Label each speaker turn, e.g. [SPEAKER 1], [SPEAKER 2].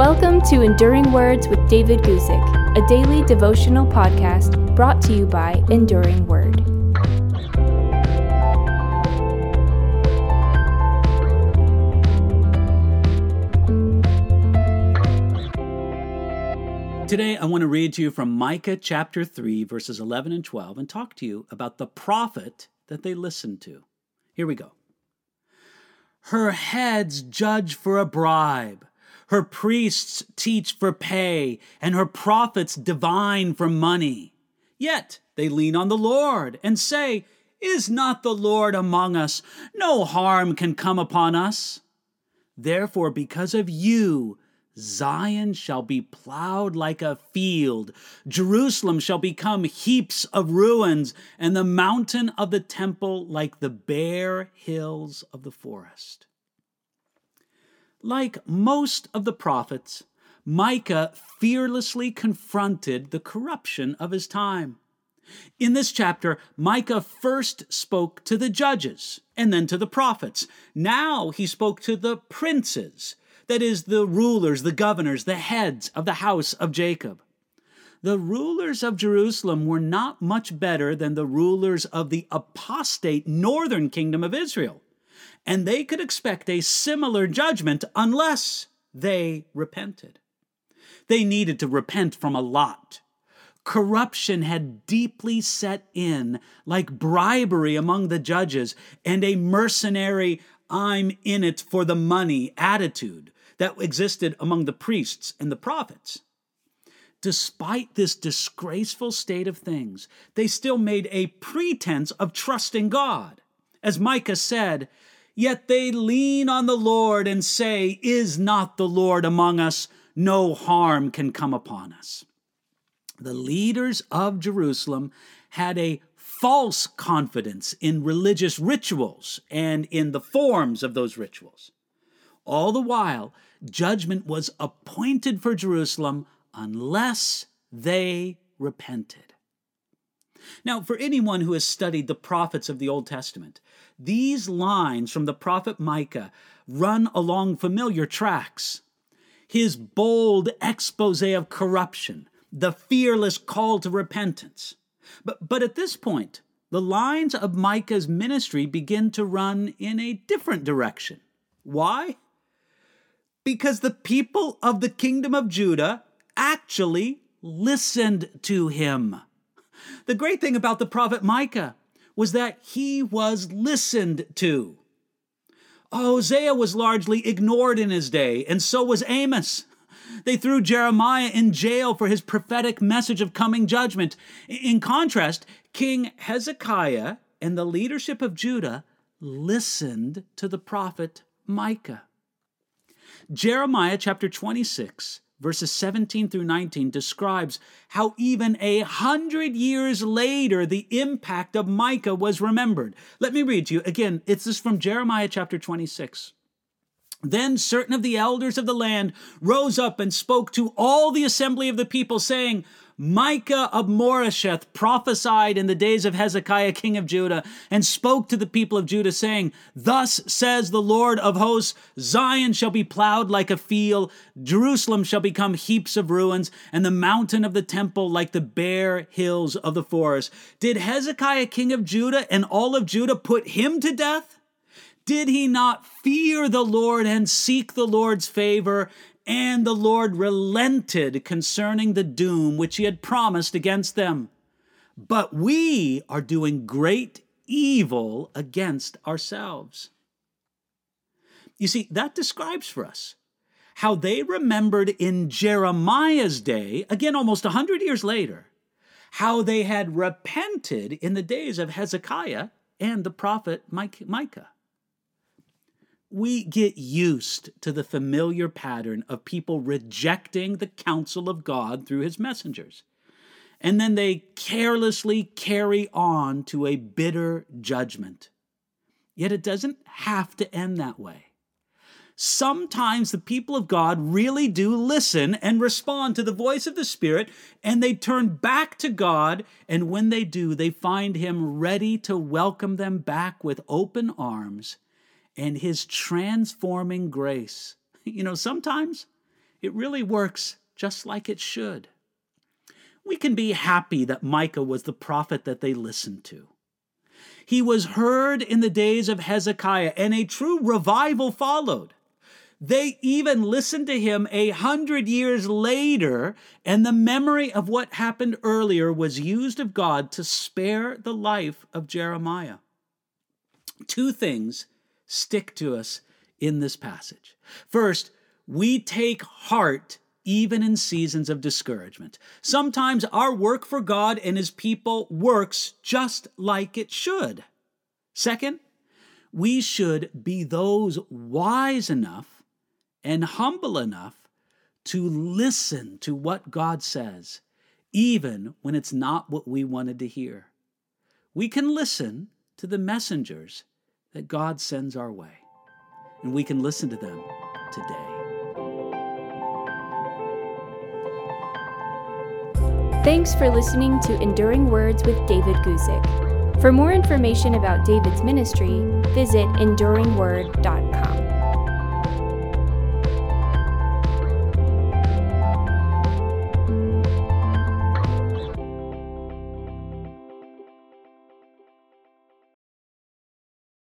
[SPEAKER 1] Welcome to Enduring Words with David Guzik, a daily devotional podcast brought to you by Enduring Word.
[SPEAKER 2] Today, I want to read to you from Micah chapter 3, verses 11 and 12, and talk to you about the prophet that they listened to. Here we go. Her heads judge for a bribe. Her priests teach for pay, and her prophets divine for money. Yet they lean on the Lord and say, "Is not the Lord among us? No harm can come upon us." Therefore, because of you, Zion shall be plowed like a field. Jerusalem shall become heaps of ruins, and the mountain of the temple like the bare hills of the forest. Like most of the prophets, Micah fearlessly confronted the corruption of his time. In this chapter, Micah first spoke to the judges and then to the prophets. Now he spoke to the princes, that is, the rulers, the governors, the heads of the house of Jacob. The rulers of Jerusalem were not much better than the rulers of the apostate northern kingdom of Israel, and they could expect a similar judgment unless they repented. They needed to repent from a lot. Corruption had deeply set in, like bribery among the judges and a mercenary, "I'm in it for the money" attitude that existed among the priests and the prophets. Despite this disgraceful state of things, they still made a pretense of trusting God. As Micah said, "Yet they lean on the Lord and say, 'Is not the Lord among us? No harm can come upon us.'" The leaders of Jerusalem had a false confidence in religious rituals and in the forms of those rituals. All the while, judgment was appointed for Jerusalem unless they repented. Now, for anyone who has studied the prophets of the Old Testament, these lines from the prophet Micah run along familiar tracks. His bold expose of corruption, the fearless call to repentance. But at this point, the lines of Micah's ministry begin to run in a different direction. Why? Because the people of the kingdom of Judah actually listened to him. The great thing about the prophet Micah was that he was listened to. Hosea was largely ignored in his day, and so was Amos. They threw Jeremiah in jail for his prophetic message of coming judgment. In contrast, King Hezekiah and the leadership of Judah listened to the prophet Micah. Jeremiah chapter 26, verses 17 through 19 describes how even 100 years later the impact of Micah was remembered. Let me read to you again. This is from Jeremiah chapter 26. "Then certain of the elders of the land rose up and spoke to all the assembly of the people, saying, 'Micah of Moresheth prophesied in the days of Hezekiah king of Judah, and spoke to the people of Judah, saying, Thus says the Lord of hosts, Zion shall be plowed like a field, Jerusalem shall become heaps of ruins, and the mountain of the temple like the bare hills of the forest.' Did Hezekiah king of Judah and all of Judah put him to death? Did he not fear the Lord and seek the Lord's favor? And the Lord relented concerning the doom which he had promised against them. But we are doing great evil against ourselves." You see, that describes for us how they remembered in Jeremiah's day, again almost 100 years later, how they had repented in the days of Hezekiah and the prophet Micah. We get used to the familiar pattern of people rejecting the counsel of God through his messengers, and then they carelessly carry on to a bitter judgment. Yet it doesn't have to end that way. Sometimes the people of God really do listen and respond to the voice of the Spirit, and they turn back to God, and when they do, they find him ready to welcome them back with open arms and his transforming grace. Sometimes it really works just like it should. We can be happy that Micah was the prophet that they listened to. He was heard in the days of Hezekiah, and a true revival followed. They even listened to him 100 years later, and the memory of what happened earlier was used of God to spare the life of Jeremiah. Two things stick to us in this passage. First, we take heart even in seasons of discouragement. Sometimes our work for God and His people works just like it should. Second, we should be those wise enough and humble enough to listen to what God says, even when it's not what we wanted to hear. We can listen to the messengers that God sends our way, and we can listen to them today.
[SPEAKER 1] Thanks for listening to Enduring Words with David Guzik. For more information about David's ministry, visit enduringword.com.